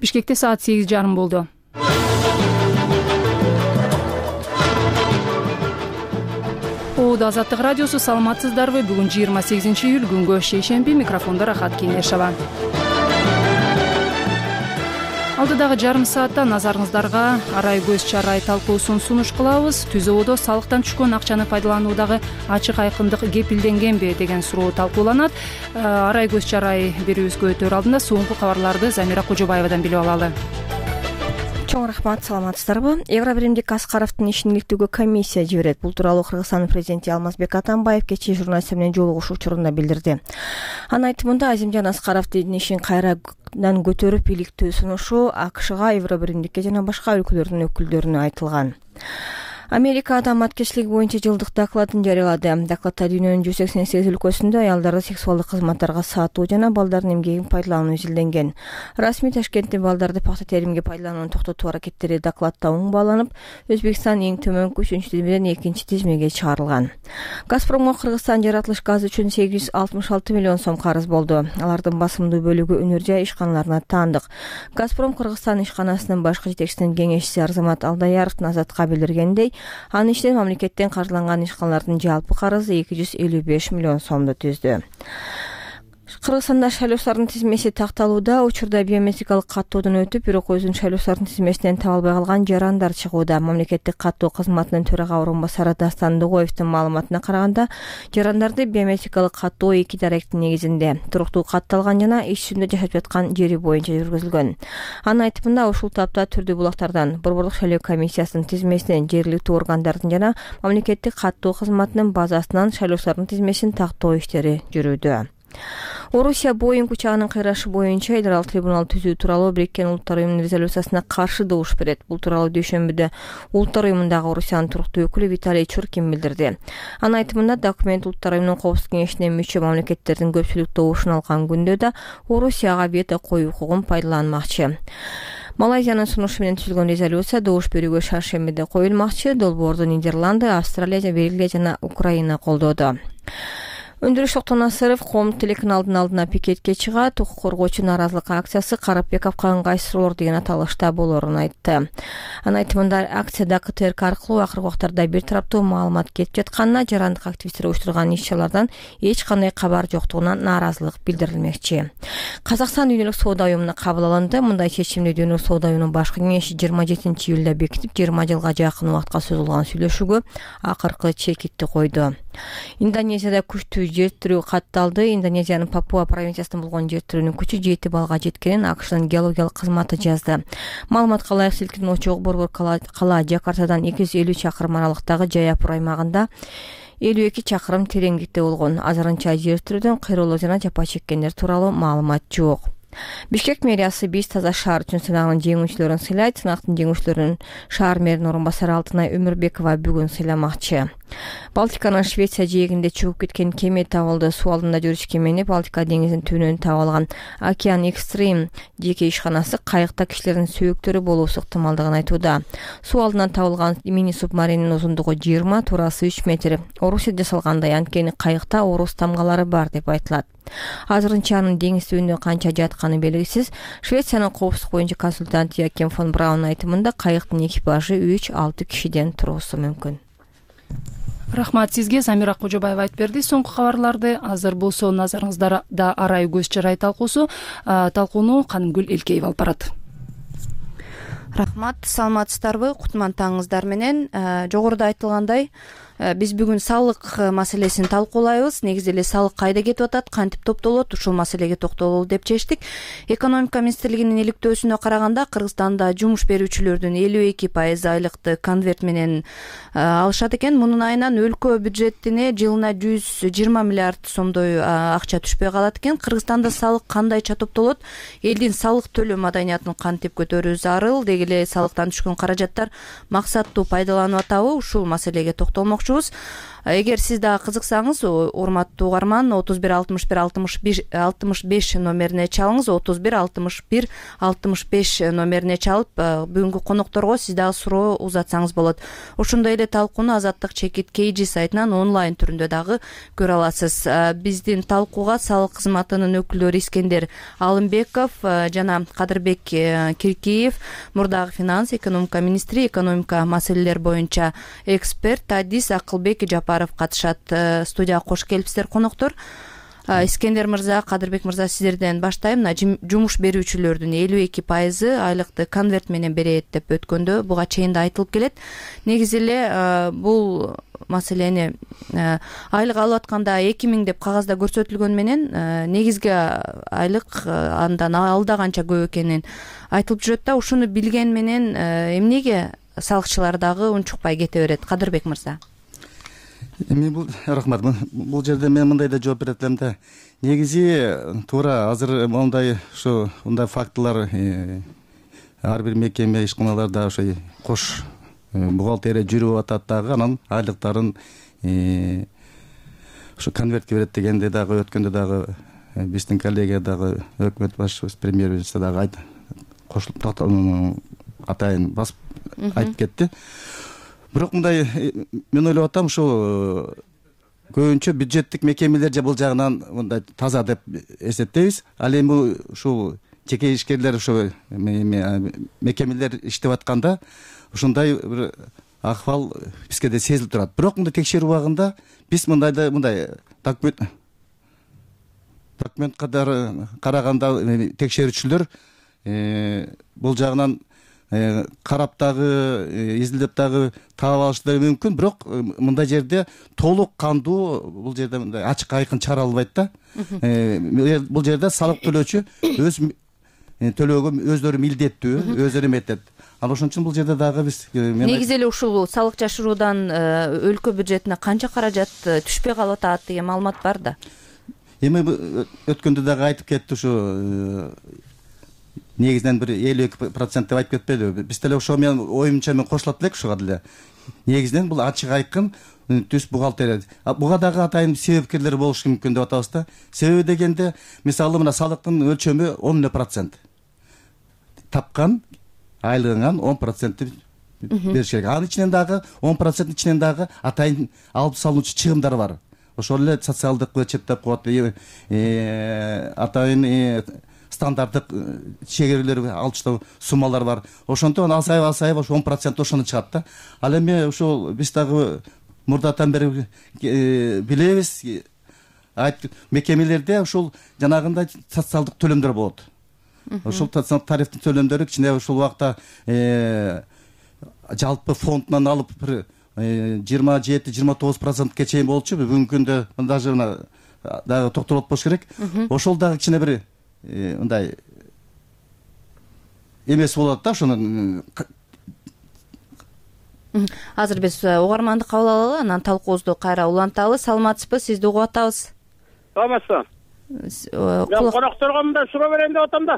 Бишкекте саат 8:30 болду. Азаттык радиосу, саламатсыздарбы? Бүгүн 28-июль күнгө шейшемби. Микрофондо Рахат Кеңешова. Алдыдагы жарым саатта назарыңыздарга арай көз чарай талкуусун сунуш кылабыз. ТүЗОдо салыктан түшкөн акчаны пайдалануудагы ачык айкындык кепилденгенби деген суроо талкууланат. Арай көз чарай берүүбүзгө өтөр алдында соңку кабарларды Замира Кожобаевадан билип алалы. Чоң рахмат, саламатсыздарбы? Евробиримдик Аскаровдун ишин иликтөөгө комиссия жиберет. Бул тууралуу Кыргызстандын президенти Алмазбек Атамбаев кечээ журналисттер менен жолугушуу учурунда билдирди. Анын айтымында Азимжан Аскаровдун ишин кайрадан көтөрүп иликтөө сунушу АКШга, Евробиримдикке жана башка өлкөлөрдүн өкүлдөрүнө айтылган. Америка адам аткечилиги боюнча жылдык докладын жарыялады. Докладта дүйнөнүн 188 өлкөсүндө аялдарды сексуалдык кызматтарга сатуу жана балдардын эмгегин пайдалануу изилденген. Расмий Ташкенттин балдарды пакта теримге пайдаланууну токтотуу аракеттери докладта оң бааланып, Өзбекстан эң төмөнкү 3-чү тизмеден 2-чи тизмеге чыгарылган. Газпромго Кыргызстан жаратылыш газы үчүн 866 миллион сом карыз болду. Алардын басымдуу бөлүгү өнөр жай ишканаларына таандык. Газпром Кыргызстан ишканасынын башкы жетекчисинин кеңешчиси Арзамат Алдаяровдун Азатка билдиргендей, анын ишинен мамлекеттен каржыланган ишканалардын жалпы карызы 255 миллион сомду түздү. Кыргызстанда шайлоочулардын тизмеси такталууда. Учурда биометрикалык каттоодон өтүп, бирок өзүн шайлоочулардын тизмесинен таба албай калган жарандар чыгууда. Мамлекеттик каттоо кызматынын төрага орунбасары Дастан Дугоевдун маалыматына караганда, жарандарды биометрикалык каттоо 2 даректин негизинде туруктуу катталган жана иш жүзүндө жашап жаткан жери боюнча жүргүзүлгөн. Анын айтымында, ушул тапта түрдүү булактардан Борбордук шайлоо комиссиясынын тизмесинен жергиликтүү органдардын жана мамлекеттик каттоо кызматынын базасынан шайлоочулардын тизмесин тактоо иштери жүрүүдө. Орусия Боинг учагынын кыйрашы боюнча эл аралык трибунал түзүү тууралуу Бириккен Улуттар Уюмунун резолюциясына каршы добуш берет. Бул тууралуу дүйшөмбүдө Улуттар Уюмундагы Орусиянын туруктуу өкүлү Виталий Чуркин билдирди. Анын айтымында, документ Улуттар Уюмунун Коопсуздук кеңешине мүчө мамлекеттердин көпчүлүк добушун алган күндө да Орусияга вето коюу укугун пайдаланмакчы. Малайзиянын сунушу менен түзүлгөн резолюция добуш берүүгө шаршембиде коюлмакчы. Долбоорду Нидерланды, Австралия, Бельгия жана Украина колдоду. Өндүрүш Токтонасыров коомдук телеканалдын алдына пикетке чыгат. Укук коргоочу нааразылык акциясы Карапбеков кайсырлор деген аталышта болоорун айтты. Анын айтымында, акцияда КТРК аркылуу акыркы убактарда бир тараптуу маалымат кетип жатканына, жарандык активисттер уюштурган иш-чаралардан эч кандай кабар жоктугуна нааразылык билдирилмекчи. Казакстан Дүйнөлүк соода уюмуна кабыл алынды. Мындай чечимди Дүйнөлүк соода уюмунун башкы кеңеши 27-июлда бекитип, 20 жылга жакын убакытка созулган сүйлөшүүгө акыркы чекитти койду. Индонезияда күчтүү жер тирөө катталды. Индонезиянын Папуа провинциясында болгон жер тирөөнүн күчү 7 балга жеткенин АКШнын геологиялык кызматы жазды. Маалыматка ылайык, силкинүү очогу Борбор кала Жакартадан 250 чакырым аралыктагы Жаяпур аймагында 52 чакырым тереңдикте болгон. Азырынча жер тирөөдөн кыйроолор жана жапа чеккендер тууралуу маалымат жок. Бишкек мэриясы биз таза шаар үчүн сынагынын жеңүүчүлөрүн сыйлайт. Сынактын жеңүүчүлөрүн шаар мэринин орун басары Алтынай Өмүрбекова бүгүн сыйламакчы. Балтиканын Швеция жээгинде чөгүп кеткен кеме табылды. Суу алдында жүрүш кемени Балтика деңизинин түбүнөн таап алган Океан Экстрим жеке ишканасы кайыкта кишилердин сөөктөрү болуусу ыктымалдыгын айтууда. Суу алдынан табылган мини субмаринин узундугу 20, турасы 3 метр. Орусияда жасалгандай, анткени кайыкта орус тамгалары бар деп айтылат. Азырынча анын деңиз түбүндө канча жатканы белгисиз. Швециянын коопсуздук боюнча консультанты Яким фон Браун айтымында, кайыктын экипажы 3-6 кишиден туруусу мүмкүн. Рахмат сизге, Замира Кожобаева айтып берди. Соңку кабарларды азыр болсо назарыңыздарда арай көз чарай талкуусу. Талкууну Канымгүл Элкеева алып барат. Рахмат, саламатсыздарбы? Кутман таңыңыздар менен. Жогоруда айтылгандай, биз бүгүн салык маселесин талкуулайбыз. Негизи эле салык кайда кетип атат, кантип топтолот, ушул маселеге токтололу деп чечтик. Экономика министрлигинин иликтөөсүнө караганда, Кыргызстанда жумуш берүүчүлөрдүн 52% айлыкты конверт менен алышат экен. Мунун айынан өлкө бюджетине жылына 120 миллиард сомдой акча түшпөй калат экен. Кыргызстанда салык кандайча топтолот? Элдин салык төлөө маданиятын кантип көтөрүү зарыл? Деги эле салыктан түшкөн каражаттар максаттуу пайдаланып атабы? Ушул маселеге токтолмокчубуз. Эгер сиз дагы кызыксаңыз, урматтуу угарман, 31 61 65 номерине чалыңыз, 31 61 65 номерине чалып, бүгүнкү конокторго сиз дагы суроо узатсаңыз болот. Ошондой эле талкууну Азаттык чекит KG сайтынан онлайн түрүндө дагы көрө аласыз. Биздин талкууга салык кызматынын өкүлдөрү Искендер Алымбеков жана Кадырбек Киркиев, мурдагы финанс экономика министри, экономика маселелер боюнча эксперт Адис Акылбек Жапаров катышат. Студияга кош келипсиздер, коноктор. Искендер мырза, Кадырбек мырза, сиздерден баштайм. Мына жумуш берүүчүлөрдүн 52% айлыкты конверт менен берет деп өткөндө буга чейин да айтылып келет. Негизи эле бул маселени айлык алып атканда 2000 деп кагазда көрсөтүлгөн менен негизги айлык андан алда канча көп экенин айтылып жүрөт да, ушуну билген менен эмнеге салыкчылар дагы унчукпай кете берет? Кадырбек мырза. Рахмат. Бул жерде мен мындай да жооп берет элем да. Негизи туура азыр мондай фактылар ар бир мекеме, ишканаларда ошо кош бухгалтерия жүрүп атат дагы, анан айлыктарын ушу конвертке берет дегенде дагы өткөндө дагы биздин коллега дагы өкмөт башчыбыз, премьер-министр дагы кошулуп атайын басып айтып кетти. Бирок мындай мен ойлоп атам, ушул көбүнчө бюджеттик мекемелер же бул жагынан мындай таза деп эсептейбиз. Ал эми ушул жеке ишкерлер, ушул мекемелер иштеп атканда ушундай бир акыбал бизге да сезилип турат. Бирок мындай текшерүү убагында биз мындай документ катары караганда текшерүүчүлөр бул жагынан карап дагы, изилдеп дагы таап алышы мүмкүн. Бирок мындай жерде толук кандуу, бул жерде мындай ачык айкын чыгарылбайт да. Бул жерде салык төлөөчү өз төлөөгө өздөрү милдеттүү, өздөрү эметет. Анан ошон үчүн бул жерде дагы биз негизи эле ушул салык жашыруудан өлкө бюджетине канча каражат түшпөй калып атат деген маалымат бар да. Эми өткөндө дагы айтып кетти, ушу негизинен бир 52% деп айтып кетпедиби? Биз деле ошо менен оюмча мен кошулат элек ушуга деле. Негизинен бул ачык айкын түз бухгалтерия. Буга дагы атайын себепкерлер болушу мүмкүн деп атабыз да. Себеби дегенде, мисалы мына салыктын өлчөмү 10%. Тапкан айлыгыңан 10% бериш керек. Анын ичинен дагы 10% ичинен дагы атайын алып салуучу чыгымдар бар. Ошол эле социалдык бюджет деп коет, атайын стандарттык чегерелер, алчтоо суммалар бар. Ошондо азайып ошо 10% ошону чыгат да. Ал эми ушул биз дагы мурдатан бери билебиз, мекемелерде ушул жанагындай социалдык төлөмдөр болот. Ушул тарифтин төлөмдөрү кичине ушул убакта жалпы фондунан алып бир 27-29%ке чейин болчу. Бүгүнкү күндө даже дагы токтолуп болуш керек. Ошол дагы кичине бир мындай эмес болот да. Ошону азыр биз угарманды кабыл алалы, анан талкуубузду кайра уланталы. Саламатсызбы? Сизди угуп атабыз. Саламатсызбы? Мен конокторго мындай суроо берейин деп атам да.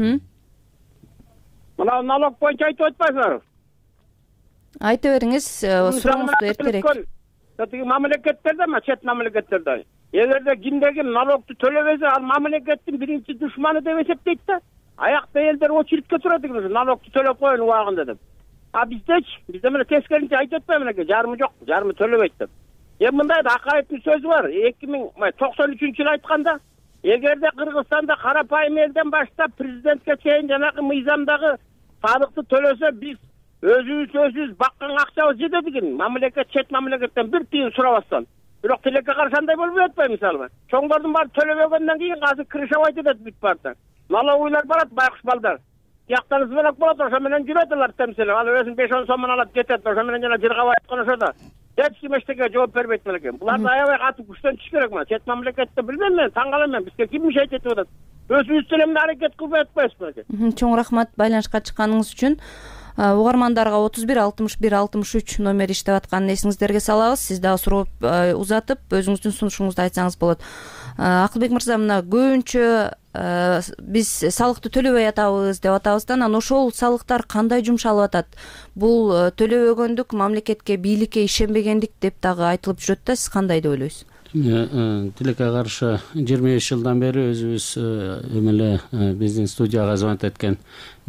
Мына налог боюнча айтып атпайсызбы? Айта бериңиз, сурооңузду эртерээк. Тиги мамлекеттерде, чет мамлекеттерде, эгерде кимде-ким налогду төлөбөсө, ал мамлекеттин биринчи душманы деп эсептейт да. Аякта элдер очередке турат экен, налогду төлөп коюн убагында деп. Бизде мына тескеринче айтып атпайбы, мынакей жарымы жок, жарымы төлөбөйт деп. Эми мындай да Акаевдин сөзү бар. 1993-жылы айтканда, эгерде Кыргызстанда карапайым элден баштап президентке чейин жанагы мыйзамдагы салыкты төлөсө, биз өзүбүз баккан акчабыз жетет экен. Мамлекет чет мамлекеттен бир тыйын сурабастан. Бирок тилекке каршы андай болуп атпайбы мисалы? Чоңдордун баары төлөбөгөндөн кийин азыр крышавайт этет бүт баарда. Налоговыйлар барат, байкуш балдар. Тияктан звонок болот, ошо менен жүрөт алар темсил. Ал өзүн 5-10 сомун алат кетет, ошо менен жана жыргап айткан ошодо. Эч ким эчтеке жооп бербейт экен. Буларды аябай катуу күчтөн түш керек мына. Чет мамлекетте билбейм мен, таң калам мен. Бизге ким мишайт этип атат? Өзүбүз деле аракет кылбай атпайбызбы экен? Чоң рахмат байланышка чыкканыңыз үчүн. Угармандарга 31 61 63 номер иштеп атканын эсиңиздерге салабыз. Сиз дагы суроо узатып, өзүңүздүн сунушуңузду айтсаңыз болот. Акылбек мырза, мына көбүнчө биз салыкты төлөбөй атабыз деп атабыз да, анан ошол салыктар кандай жумшалып атат? Бул төлөбөгөндүк, мамлекетке, бийликке ишенбегендик деп дагы айтылып жүрөт да, сиз кандай деп ойлойсуз? Тилекке каршы 25 жылдан бери өзүбүз эмеле биздин студияга звонок эткен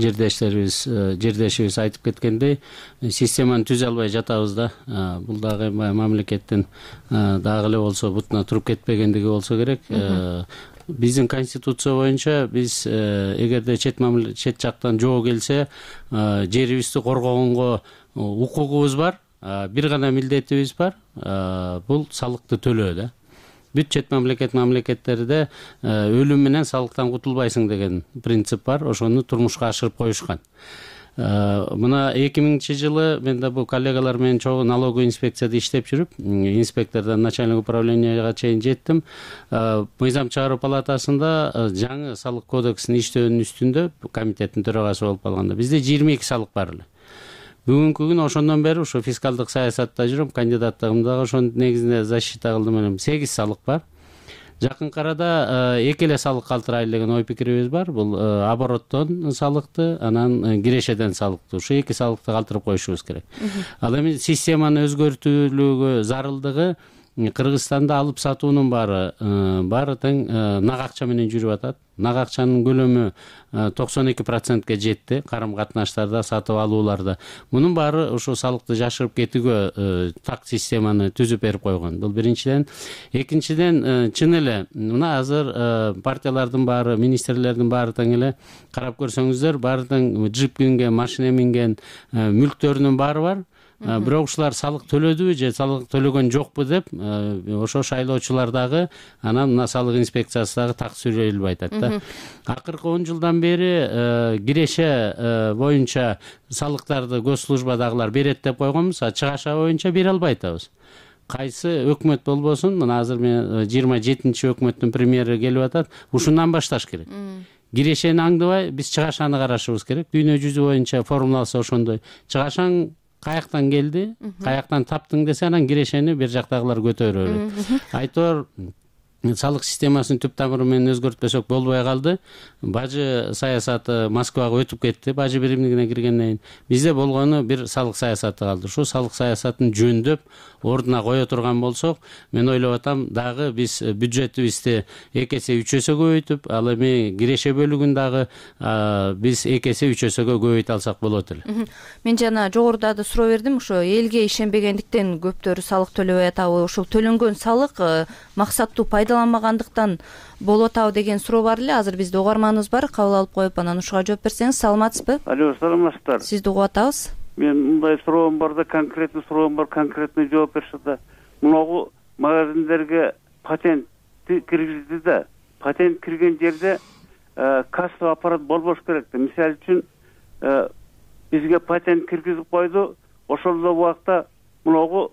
жердешибиз айтып кеткендей, системаны түзө албай жатабыз да. Бул дагы мамлекеттин дагы эле болсо бутуна туруп кетпегендиги болсо керек. Биздин конституция боюнча биз эгерде чет жактан жоо келсе, жерибизди коргогонго укугубуз бар. Бир гана милдетибиз бар, бул салыкты төлөө да. Бүт чет мамлекеттерде өлүм менен салыктан кутулбайсың деген принцип бар, ошону турмушка ашырып коюшкан. Мына 2000-жылы мен да бул коллегалар менен чогуу налоговый инспекцияда иштеп жүрүп, инспектордон начальник управленияга чейин жеттим. Мыйзам чыгаруу палатасында жаңы салык кодексин иштөөнүн үстүндө комитеттин төрагасы болуп калганда бизде 22 салык бар эле. Бүгүнкү күн ошондон бери ушу фискалдык саясатта жүрүм, кандидаттыгымдагы ошонун негизинде защита кылдым. 8 салык бар. Жакынкы арада эки эле салык калтырайлы деген ой пикирибиз бар. Бул обороттон салыкты, анан кирешеден салыкты. Ушу эки салыкты калтырып коюшубуз керек. Ал эми системаны өзгөртүүлүгү зарылдыгы Кыргызстанда алып сатуунун баары тең нак акча менен жүрүп атат. Нак акчанын көлөмү 92%ке жетти, карым катнаштарда, сатып алууларда. Мунун баары ошо салыкты жашырып кетүүгө так системаны түзүп берип койгон. Бул биринчиден. Экинчиден, чын эле мына азыр партиялардын баары, министрлердин баары тең эле карап көрсөңүздөр, баары тең джип минген, машина минген, мүлктөрүнүн баары бар. Бирок ушулар салык төлөдүбү же салык төлөгөн жокпу деп ошо шайлоочулар дагы, анан мына салык инспекциясы дагы так сүйлөйүлүп айтат да. Акыркы 10 жылдан бери киреше боюнча салыктарды госслужбадагылар берет деп койгонбуз, а чыгаша боюнча бере албай атабыз. Кайсы өкмөт болбосун, мына азыр мен 27-чи өкмөттүн премьери келип атат, ушундан башташ керек. Кирешени аңдыбай биз чыгашаны карашыбыз керек. Дүйнө жүзү боюнча формуласы ошондой. Чыгашаң каяктан келди, каяктан таптың десе, анан кирешени бир жактагылар көтөрө берет. Айтор салык системасын түп тамыры менен өзгөртпөсөк болбой калды. Бажы саясаты Москвага өтүп кетти. Бажы биримдигине киргенден кийин бизде болгону бир салык саясаты калды. Ушул салык саясатын жөндөп, ордуна кое турган болсок, мен ойлоп атам, дагы биз бюджетибизди 2 эсе 3 эсе көбөйтүп, ал эми киреше бөлүгүн дагы биз 2 эсе 3 эсеге көбөйтө алсак болот эле. Мен жана жогоруда да суроо бердим, ошо элге ишенбегендиктен көптөрү салык төлөбөй атабы, ошол төлөнгөн салык максаттуу пайдаланмагандыктан болуп атабы деген суроо бар эле. Азыр бизде угарманыбыз бар, кабыл алып коюп, анан ушуга жооп берсеңиз. Саламатсызбы? Алло, саламатсыздар. Сизди угуп атабыз. Мен мындай суроом бар да, конкретный суроом бар, конкретный жооп беришет да. Мунагу магазиндерге патент киргизди да. Патент кирген жерде кассовый аппарат болбош керек да. Мисалы үчүн бизге патент киргизип койду, ошол убакта мунагу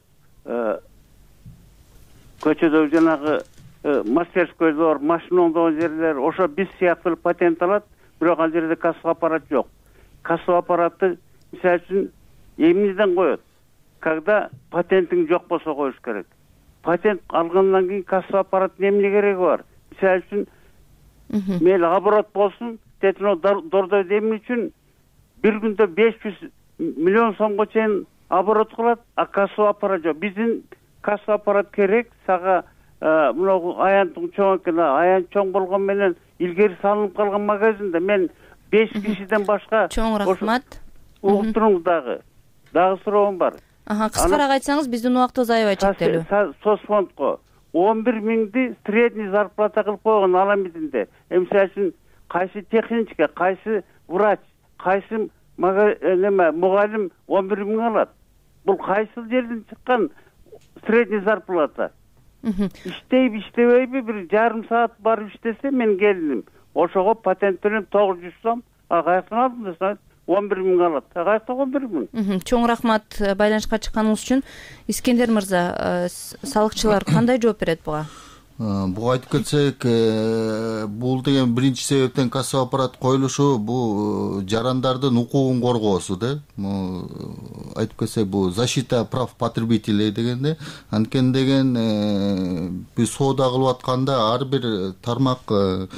көчөдө жанагы мастерскойдор, машина оңдогон жерлер, ошо биз сыяктуу патент алат, бирок ал жерде кассовый аппарат жок. Кассовый аппаратты мисалы үчүн эмнеден коет? Когда патентиң жок болсо коюш керек. Патент алгандан кийин кассовый аппараттын эмне кереги бар? Мисалы үчүн мейли оборот болсун, тетино дордойду эмне үчүн бир күндө 500 миллион сомго чейин оборот кылат, а кассовый аппарат жок. Биздин кассовый аппарат керек, сага мынау аянтың чоң экен, аян чоң болгон менен илгери салынып калган магазинде мен 5 кишиден башка чоң рахмат. Угуп туруңуз дагы суроом бар. Кыскараак айтсаңыз, биздин убактыбыз аябай чектелүү. Соцфондго 11 миңди средний зарплата кылып койгон аламидинде. Мисалы үчүн кайсы техничка, кайсы врач, кайсы мугалим 11 миң алат. Бул кайсы жерден чыккан средний зарплата? Иштейби, иштебейби, бир жарым саат барып иштесе мен келдим. Ошого патент төлөп 900 сом, каяктан алдым десе 11 миң алат. Каяктан 11 миң? Чоң рахмат байланышка чыкканыңыз үчүн. Искендер мырза, салыкчылар кандай жооп берет буга? Буга айтып кетсек, бул деген биринчи себептен кассовый аппарат коюлушу бул жарандардын укугун коргоосу да. Айтып кетсек, бул защита прав потребителей дегенде, анткени деген биз соода кылып атканда ар бир тармак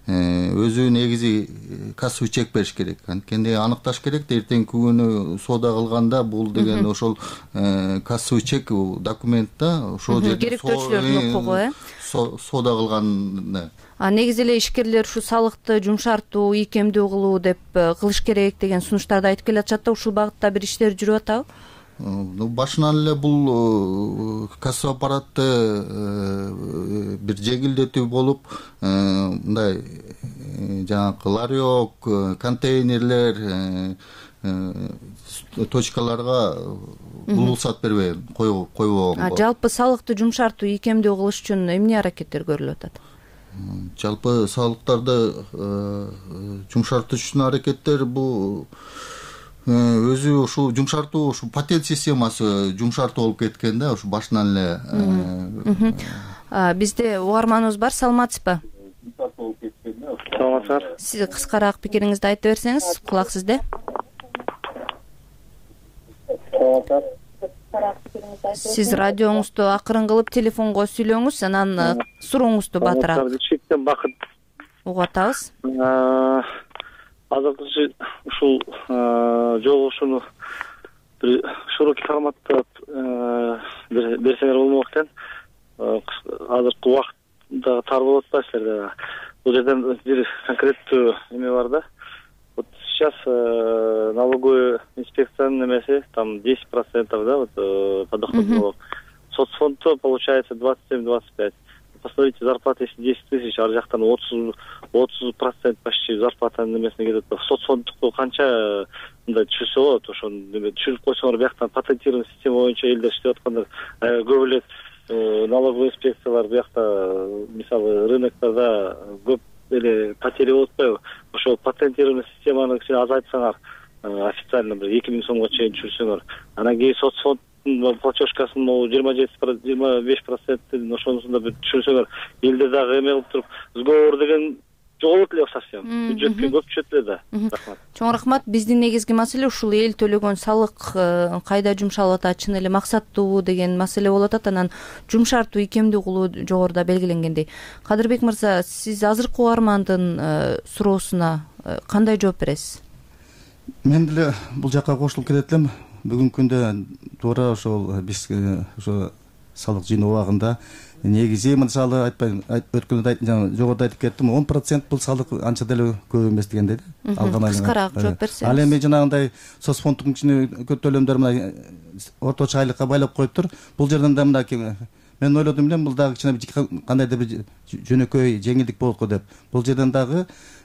өзү негизи кассовый чек бериш керек. Анткени аныкташ керек да эртеңки күнү соода кылганда бул деген ошол кассовый чек документ да ошол жерде керектөөчүлөрдүн укугу соода кылган. Негизи эле ишкерлер ушу салыкты жумшартуу, ийкемдүү кылуу деп кылыш керек деген сунуштарды айтып келатышат да, ушул багытта бир иштер жүрүп атабы? Башынан эле бул кассовый аппаратты бир жеңилдетүү болуп, мындай жанагы ларек, контейнерлер, точкаларга булсат бербей койбогонго. Жалпы салыкты жумшартуу, ийкемдүү кылыш үчүн эмне аракеттер көрүлүп атат? Жалпы салыктарды жумшартыш үчүн аракеттер бул өзү ушул жумшартуу, ушу патент системасы жумшартуу болуп кеткен да, ушу башынан эле. Бизде угарманыбыз бар, саламатсызбы? Саламатсыздар. Сиз кыскараак пикириңизди айтып берсеңиз, кулак сизде. Сиз радионуңузду акырын кылып телефонго сүйлөңүз, анан сурооңузду батыраак. Чектен бакыт угуп атабыз. Азыркы ушул жолугушууну бир широкий форматта берсеңер болмок экен. Азыркы убакытта тар болуп атпайбы силерде? Бул жерден бир конкреттүү эме бар да. Вот сейчас налоговый инспекциянын немеси там 10%, да, вот по доходу налог. Соцфондто получается 27-25. Посмотрите, зарплата если 10 тысяч, ар жактан 30% почти зарплатанын немесине кетет. Соцфонддуку канча мындай түшүрсө болот, ошону түшүрүп койсоңор, биякта патентированный система боюнча элдер иштеп аткандар көп эле налоговый инспекциялар биякта мисалы рыноктарда көп эле потеря болуп атпайбы? Ошол патентированный системаны кичине азайтсаңар, официально бир 2000 сомго чейин түшүрсөңөр, анан кийин соцфонд платежкасын 27-25% ошонусунда бир түшүрсөңөр, элдер дагы эме кылып туруп, сговор деген жоголот эле совсем. Бюджетке көп түшөт эле да. Рахмат. Чоң рахмат. Биздин негизги маселе ушул эл төлөгөн салык кайда жумшалып атат, чын эле максаттуу деген маселе болуп атат. Анан жумшартуу, ийкемдүү кылуу жогоруда белгиленгендей. Кадырбек мырза, сиз азыркы угармандын суроосуна кандай жооп бересиз? Мен деле бул жакка кошулуп кетет элем. Бүгүнкү күндө туура ошол биз ошо салык жыйноо убагында негизи мисалы өткөндө жогоруда айтып кеттим, 10% бул салык анча деле көп эмес дегендей да. Алган кыскараак жооп берсеңиз. Ал эми жанагындай соцфонддун ичине төлөмдөр мына орточо айлыкка байлап коюптур. Бул жерден да мына мен ойлодум элем, бул дагы кичине кандайдыр бир жөнөкөй жеңилдик болот го деп. Бул жерден дагы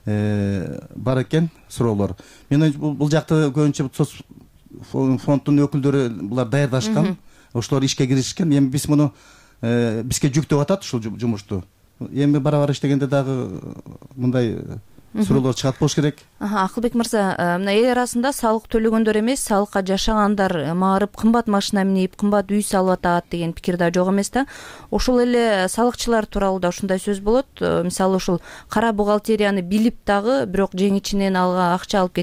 бар экен суроолор. Мен бул жакты көбүнчө фонддун өкүлдөрү булар даярдашкан, ошолор ишке киришкен. Эми биз муну бизге жүктөп атат ушул жумушту. Эми бара иштегенде дагы мындай суроолор чыгат болуш керек. Акылбек мырза, мына эл арасында салык төлөгөндөр эмес, салыкка жашагандар маарып кымбат машина минип, кымбат үй салып атат деген пикир да жок эмес да. Ошол эле салыкчылар тууралуу да ушундай сөз болот. Мисалы ушул кара бухгалтерияны билип дагы, бирок жеңичинен акча алып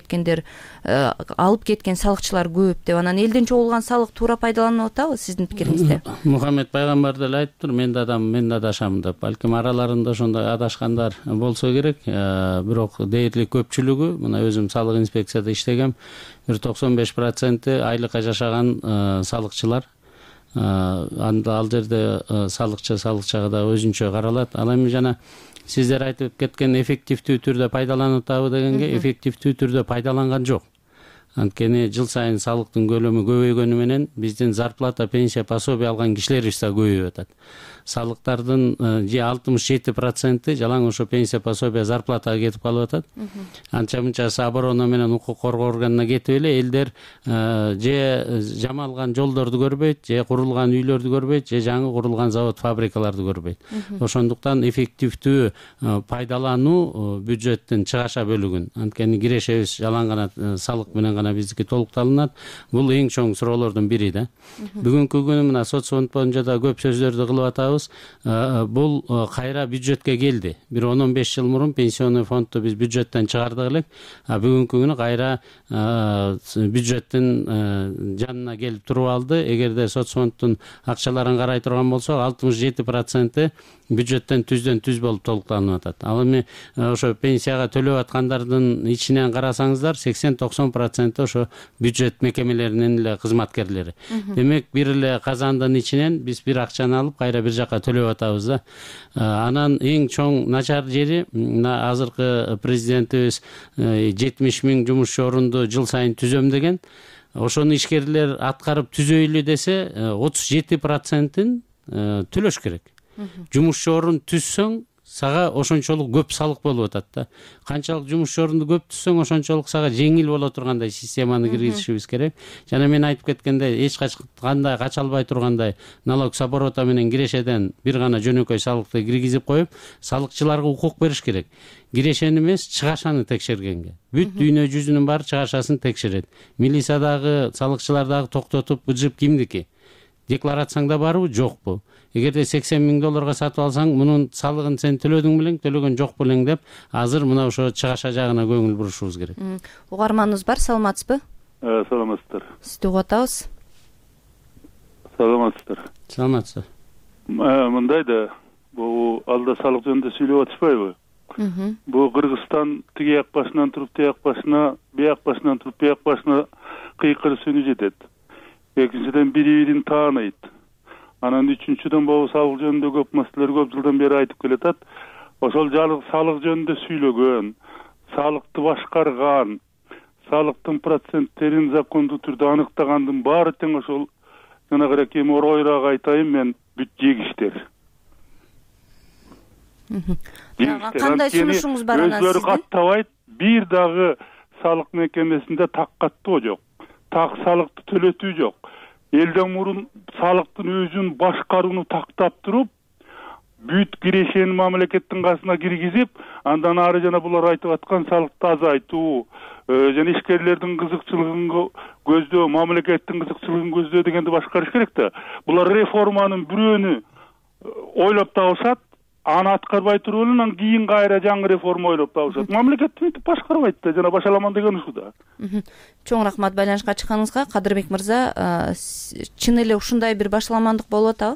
кеткен салыкчылар көп деп. Анан элден чогулган салык туура пайдаланылып атабы сиздин пикириңизде? Мухаммед пайгамбар деле айтыптыр, мен да адам, мен да адашам деп. Балким араларында ошондой адашкандар болсо керек. Бирок дээрлик көпчүлүгү, мына өзүм салык инспекцияда иштегем, 95% айлыкка жашаган салыкчылар. Ал жерде салыкчага да өзүнчө каралат. Ал эми жана сиздер айтып кеткен эффективдүү түрдө пайдаланып атабы дегенге, эффективдүү түрдө пайдаланган жок. Анткени жыл сайын салыктын көлөмү көбөйгөнү менен биздин зарплата, пенсия, пособие алган кишилерибиз да көбөйүп атат. Салыктардын 67% жалаң ошо пенсия, пособие, зарплатага кетип калып атат. Анча-мынчасы оборона менен укук коргоо органына кетип эле элдер же жамалган жолдорду көрбөйт, же курулган үйлөрдү көрбөйт, же жаңы курулган завод, фабрикаларды көрбөйт. Ошондуктан эффективдүү пайдалануу бюджеттин чыгаша бөлүгүн. Анткени кирешебиз жалаң гана салык менен гана биздики толукталынат. Бул эң чоң суроолордун бири да. Бүгүнкү күнү мына соцфонд боюнча да көп сөздөрдү кылып атабыз. Бул кайра бюджетке келди. Бир 10-15 жыл мурун пенсионный фондду биз бюджеттен чыгардык элек. Бүгүнкү күнү кайра бюджеттин жанына келип туруп алды. Эгерде соцфонддун акчаларын карай турган болсок, 67% бюджеттен түздөн түз болуп толукталынып атат. Ал эми ошо пенсияга төлөп аткандардын ичинен карасаңыздар 80-90% ошо бюджет мекемелеринин эле кызматкерлери. Демек бир эле казандын ичинен биз бир акчаны алып кайра бир жака төлөп атабыз да. Анан эң чоң начар жери мына азыркы президентибиз 70 000 жумушчу орунду жыл сайын түзөм деген. Ошону ишкерлер аткарып түзөйлү десе 37%-ин төлөш керек. Жумушчу орун түзсөң, сага ошончолук көп салык болуп атат да. Канчалык жумушчу орунду көп түзсөң, ошончолук сага жеңил боло тургандай системаны киргизишибиз керек. Жана мен айтып кеткендей, эч кандай кача албай тургандай налог с оборота менен кирешеден бир гана жөнөкөй салыкты киргизип коюп, салыкчыларга укук бериш керек. Кирешени эмес, чыгашаны текшергенге. Бүт дүйнө жүзүнүн баары чыгашасын текшерет. Милициядагы, салыкчылардагы токтотуп быжып кимдики? Декларацияңда барбы, жокпу? Эгерде $80,000 сатып алсаң, мунун салыгын сен төлөдүң белең, төлөгөн жок белең деп, азыр мына ошо чыгаша жагына көңүл бурушубуз керек. Угарманыбыз бар, саламатсызбы? Саламатсыздар. Сизди угуп атабыз. Саламатсыздар. Саламатсыз. Мындай да, бул алда салык жөнүндө сүйлөп атышпайбы? Бул Кыргызстан тиги ак башынан туруп тияк башына, бияк башынан туруп бияк башына кыйкыр сөнү жетет. Экинчиден бири-бирин тааныйт. Анан үчүнчүдөн бул салык жөнүндө көп маселелер көп жылдан бери айтып келатат. Ошол салык жөнүндө сүйлөгөн, салыкты башкарган, салыктын проценттерин закондуу түрдө аныктагандын баары тең ошол жанагы эми оройраак айтайын мен бүт жегиштер. Кандай сунушуңуз бар анан сиздин? Өзлөрү каттабайт, бир дагы салык мекемесинде так каттоо жок. Так салыкты төлөтүү жок. Элден мурун салыктын өзүн башкарууну тактап туруп, бүт кирешени мамлекеттин касына киргизип, андан ары жана булар айтып аткан салыкты азайтуу, жана ишкерлердин кызыкчылыгын көздөө, мамлекеттин кызыкчылыгын көздөө дегенди башкарыш керек да. Булар реформанын бирөөнү ойлоп табышат, аны аткарбай туруп эле анан кийин кайра жаңы реформа ойлоп табышат. Мамлекет мынтип башкарбайт да, жана башаламан деген ушул да. Чоң рахмат байланышка чыкканыңызга. Кадырбек мырза, чын эле ушундай бир башаламандык болуп атабы?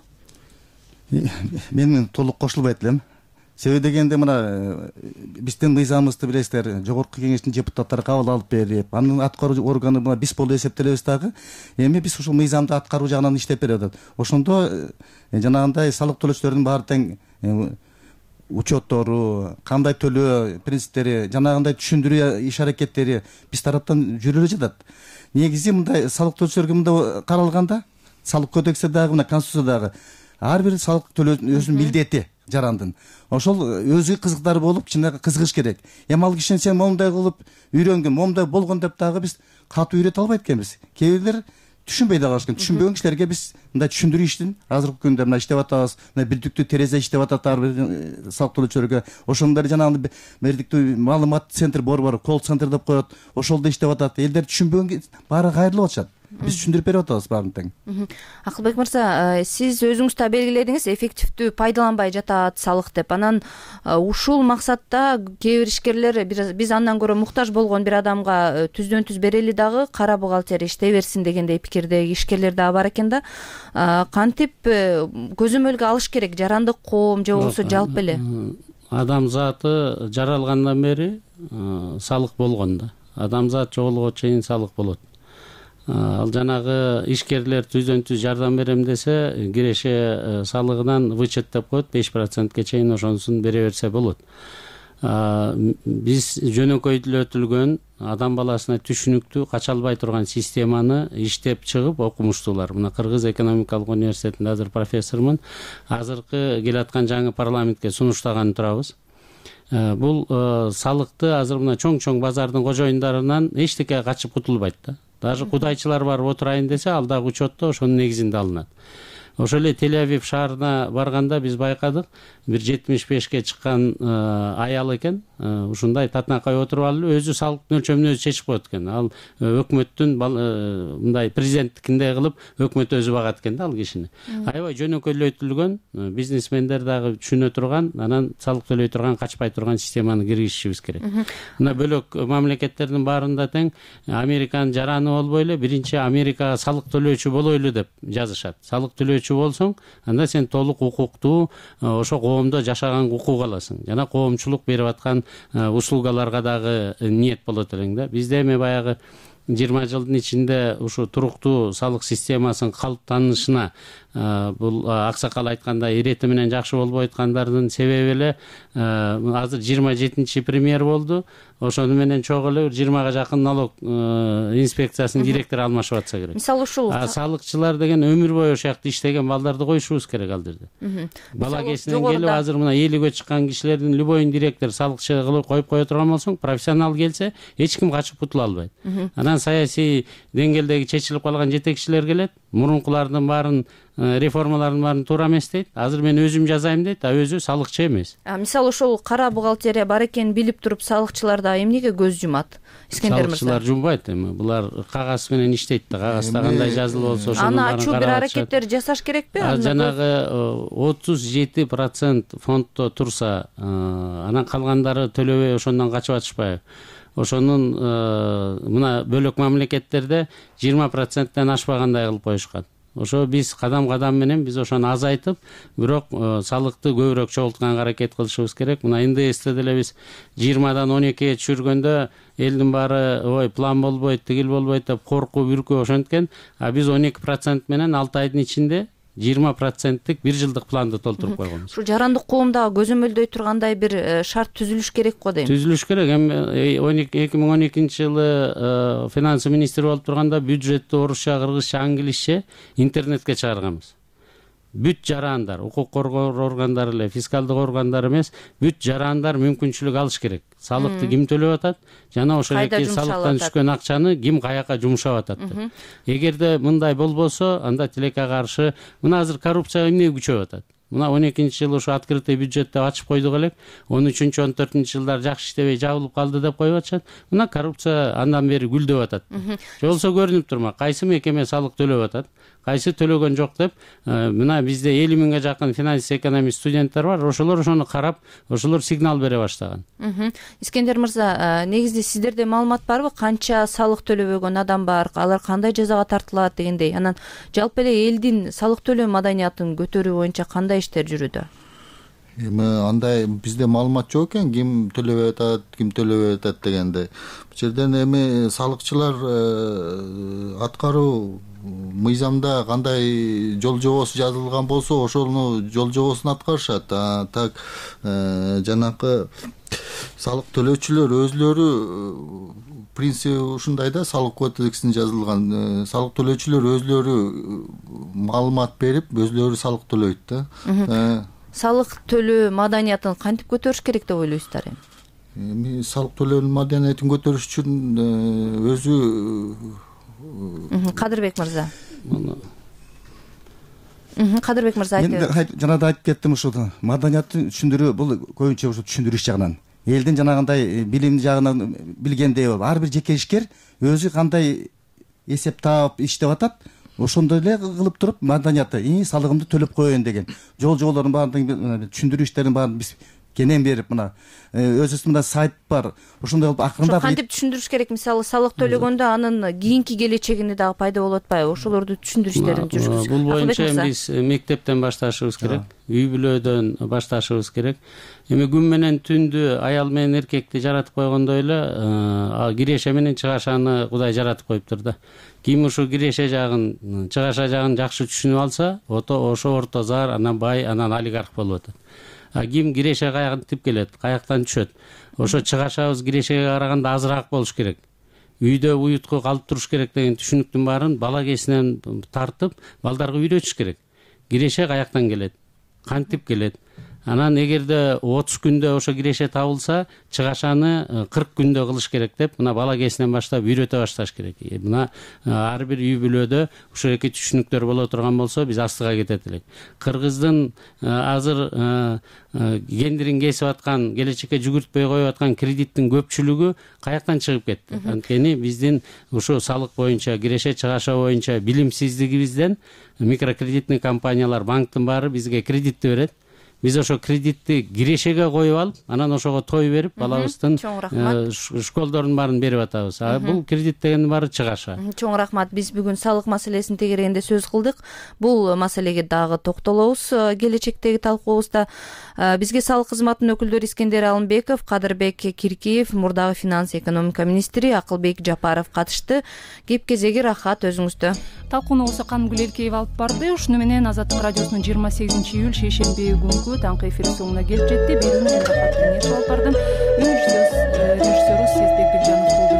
Мен толук кошулбайт элем. Себеби дегенде мына биздин мыйзамыбызды билесиздер, жогорку кеңештин депутаттары кабыл алып берип, анын аткаруу органы мына биз болуп эсептелебиз дагы. Эми биз ушул мыйзамды аткаруу жагынан иштеп берип атат. Ошондо жанагындай салык төлөөчүлөрдүн баары тең учеттору, кандай төлөө принциптери, жанагындай түшүндүрүү иш аракеттери биз тараптан жүрүлө жатат. Негизи мындай салык төлөөчүлөргө мындай каралганда, салык кодексте дагы, мына конституциядагы ар бир салык төлөөчүнүн өзүнүн милдети жарандын. Ошол өзү кызыктар болуп, чынакы кызыгыш керек. Эми ал кишини сен момундай кылып үйрөнгөн, момундай болгон деп дагы биз катуу үйрөтө албайт экенбиз. Кээ бирлер түшүнбөй да калышкан. Түшүнбөгөн кишилерге биз мындай түшүндүрүү иштин азыркы күндө мына иштеп атабыз. Мына бирдиктүү терезе иштеп атат ар бир салык төлөөчүлөргө. Ошондой жанагы бирдиктүү маалымат центр бар, колл-центр деп коет. Ошолдо иштеп атат. Элдер түшүнбөгөн баары кайрылып атышат. Биз түшүндүрүп берип атабыз баарын тең. Акылбек мырза, сиз өзүңүз да белгиледиңиз, эффективдүү пайдаланбай жатат салык деп. Анан ушул максатта кээ бир ишкерлер биз андан көрө муктаж болгон бир адамга түздөн түз берели дагы, кара бухгалтер иштей берсин дегендей пикирдеги ишкерлер дагы бар экен да. Кантип көзөмөлгө алыш керек? Жарандык коом же болбосо жалпы эле? Адамзаты жаралгандан бери салык болгон да. Адамзат жоголгонго чейин салык болот. Ал жанагы ишкерлер түздөн түз жардам берем десе, киреше салыгынан вычет деп коет, 5%ке чейин ошонусун бере берсе болот. Биз жөнөкөйтүлгөн, адам баласына түшүнүктүү, кача албай турган системаны иштеп чыгып окумуштуулар. Мына Кыргыз экономикалык университетинде азыр профессормун. Азыркы келаткан жаңы парламентке сунуштаган турабыз. Бул салыкты азыр мына чоң базардын кожоюндарынан эчтеке качып кутулбайт да. Даже кудайчылар барып отурайын десе, ал дагы учетто ошонун негизинде алынат. Ошол эле Тель-Авив шаарына барганда биз байкадык, бир 75ке чыккан аял экен, ушундай татынакай отуруп алып өзү салыктын өлчөмүн өзү чечип коет экен. Ал өкмөттүн мындай президенттикиндей кылып өкмөт өзү багат экен да ал кишини. Аябай жөнөкөйлөйтүлгөн, бизнесмендер дагы түшүнө турган, анан салык төлөй турган, качпай турган системаны киргизишибиз керек. Мына бөлөк мамлекеттердин баарында тең Американын жараны болбой эле биринчи Америкага салык төлөөчү болойлу деп жазышат. Салык төлөөчү болсоң, анда сен толук укуктуу ошо коомдо жашаган укук аласың. Жана коомчулук берип аткан услугаларга дагы ниет болот элең да. Бизде эми баягы 20 жылдын ичинде ушу туруктуу салык системасынын калыптанышына бул аксакал айткандай ирети менен жакшы болбой аткандардын себеби эле азыр 27-чи премьер болду. Ошону менен чогуу эле 20га жакын налог инспекциясынын директору алмашып атса керек. Мисалы ушул салыкчылар деген өмүр бою ошол жакта иштеген балдарды коюшубуз керек ал жерде. Бала кесинен келип азыр мына ээликкө чыккан кишилердин любойун директор салыкчы кылып коюп кое турган болсоң, профессионал келсе эч ким качып кутула албайт. Анан саясий деңгээлдеги чечилип калган жетекчилер келет, мурункулардын баарын реформалардын баарын туура эмес дейт. Азыр мен өзүм жазайм дейт, өзү салыкчы эмес. Мисалы ошол кара бухгалтерия бар экенин билип туруп салыкчылар да эмнеге көз жумат? Искендер мырза. Салыкчылар жумбайт эми. Булар кагаз менен иштейт да. Кагазда кандай жазылып болсо ошону баарын ачуу бир аракеттер жасаш керекпи? Жанагы 37% фонддо турса, анан калгандары төлөбөй ошондон качып атышпайбы? Ошонун мына бөлөк мамлекеттерде 20%тен ашпагандай кылып коюшкан. Ошо биз кадам менен биз ошону азайтып, бирок салыкты көбүрөөк чогултканга аракет кылышыбыз керек. Мына НДСте деле биз 20дан 12ге түшүргөндө элдин баары ой план болбойт, тигил болбойт деп коркуу, бүркөө ошенткен. А биз 12% менен 6 айдын ичинде 20%тик бир жылдык планды толтуруп койгонбуз. Ушу жарандык коомдагы көзөмөлдөй тургандай бир шарт түзүлүш керек го дейм. Түзүлүш керек. Эми 2012-жылы финансы министри болуп турганда бюджетти орусча, кыргызча, англисче интернетке чыгарганбыз. Бүт жарандар, укук коргоо органдары эле, фискалдык органдар эмес, бүт жарандар мүмкүнчүлүк алыш керек. Салыкты ким төлөп атат, жана ошол эки салыктан түшкөн акчаны ким каяка жумшап атат деп. Эгерде мындай болбосо, анда тилекке каршы, мына азыр коррупция эмнеге күчөп атат? Мына 12-жылы ушу открытый бюджетте ачып койдук элек, 13-14-жылдар жакшы иштебей жабылып калды деп коюп атышат. Мына коррупция андан бери гүлдөп атат. Же болсо көрүнүп турма, кайсы мекеме салык төлөп атат, кайсы төлөгөн жок деп, мына бизде 50 миңге жакын финанс экономист студенттер бар, ошолор ошону карап, ошолор сигнал бере баштаган. Искендер мырза, негизде сиздерде маалымат барбы? Канча салык төлөбөгөн адам бар, алар кандай жазага тартылат дегендей. Анан жалпы эле элдин салык төлөө маданиятын көтөрүү боюнча кандай иштер жүрүүдө? Эми андай бизде маалымат жок экен, ким төлөбөй атат, ким төлөбөй атат дегенде. Бул жерден эми салыкчылар аткаруу мыйзамда кандай жол жобосу жазылган болсо, ошону жол жобосун аткарышат. Так жанакы салык төлөөчүлөр өзлөрү принциби ушундай да, салык кодексинде жазылган. Салык төлөөчүлөр өзлөрү маалымат берип, өзлөрү салык төлөйт да. Салык төлөө маданиятын кантип көтөрүш керек деп ойлойсуздар эми? Эми салык төлөө маданиятын көтөрүш үчүн өзү Кадырбек мырза. Кадырбек мырза айтып. Мен жанагы айтып кеттим, ушу маданиятты түшүндүрүү бул көбүнчө ушу түшүндүрүш жагынан. Элдин жанагындай билим жагынан билгендей болуп, ар бир жеке ишкер өзү кандай эсеп таап иштеп атат, ошондой эле кылып туруп маданиятты, салыгымды төлөп коеюн деген жол жолдордун баарын түшүндүрүү иштерин баарын биз кенен берип, мына өзүбүздүн мына сайт бар. Ошондой кылып акырындап кантип түшүндүрүш керек? Мисалы салык төлөгөндө анын кийинки келечегине дагы пайда болуп атпайбы? Ошолорду түшүндүрүштерин жүргүзүш. Бул боюнча биз мектептен башташыбыз керек, үй бүлөдөн башташыбыз керек. Эми күн менен түндү аял менен эркекти жаратып койгондой эле киреше менен чыгашаны Кудай жаратып коюптур да. Ким ушу киреше жагын, чыгаша жагын жакшы түшүнүп алса, ошо орто зар, анан бай, анан олигарх болуп атат. Ким киреше кантип келет, каяктан түшөт. Ошо чыгашабыз кирешеге караганда азыраак болуш керек. Үйдө уютку калып туруш керек деген түшүнүктүн баарын бала кесинен тартып, балдарга үйрөтүш керек. Киреше каяктан келет, кантип келет. анан эгерде 30 күндө ошо киреше табылса чыгашаны 40 күндө кылыш керек деп мына бала кезинен баштап үйрөтө башташ керек. Мына ар бир үй бүлөдө ушул эки түшүнүктөр боло турган болсо биз астыга кетет элек. Кыргыздын азыр кендирин кесип аткан, келечекке жүгүртпөй коюп аткан кредиттин көпчүлүгү каяктан чыгып кетти? Анткени биздин ушу салык боюнча, киреше чыгаша боюнча билимсиздигибизден микрокредитный компаниялар, банктын баары бизге кредитти берет. Биз ошо кредитти кирешеге коюп алып, анан ошого той берип, балабыздын школдордун баарын берип атабыз. Бул кредит дегендин баары чыгаша. Чоң рахмат. Биз бүгүн салык маселесин тегерегинде сөз кылдык. Бул маселеге дагы токтолобуз келечектеги талкуубузда. Бизге салык кызматынын өкүлдөрү Искендер Алымбеков, Кадырбек Киркиев, мурдагы финанс экономика министри Акылбек Жапаров катышты. Кеп кезеги рахат өзүңүздө. Талкуунубузду Канымгүл Элкеев алып барды. Ушуну менен Азаттык радиосунун 28-июль шейшемби күнкү таңкы эфири соңуна келип жетти. Берүүнү Рахат Кеңеш алып бардым. Режиссерубуз Сезбек Бекжанов болду.